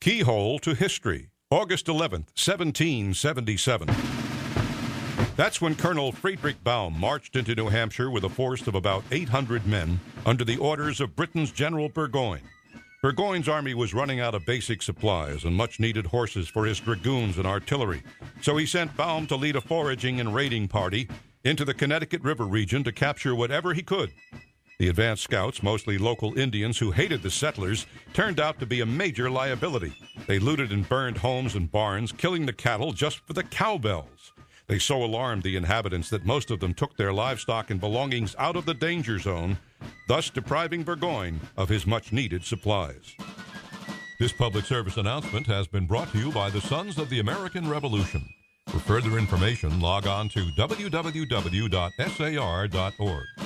Keyhole to History, August 11th, 1777. That's when Colonel Friedrich Baum marched into New Hampshire with a force of about 800 men under the orders of Britain's General Burgoyne. Burgoyne's army was running out of basic supplies and much-needed horses for his dragoons and artillery, so he sent Baum to lead a foraging and raiding party into the Connecticut River region to capture whatever he could. The advanced scouts, mostly local Indians who hated the settlers, turned out to be a major liability. They looted and burned homes and barns, killing the cattle just for the cowbells. They so alarmed the inhabitants that most of them took their livestock and belongings out of the danger zone, thus depriving Burgoyne of his much-needed supplies. This public service announcement has been brought to you by the Sons of the American Revolution. For further information, log on to www.sar.org.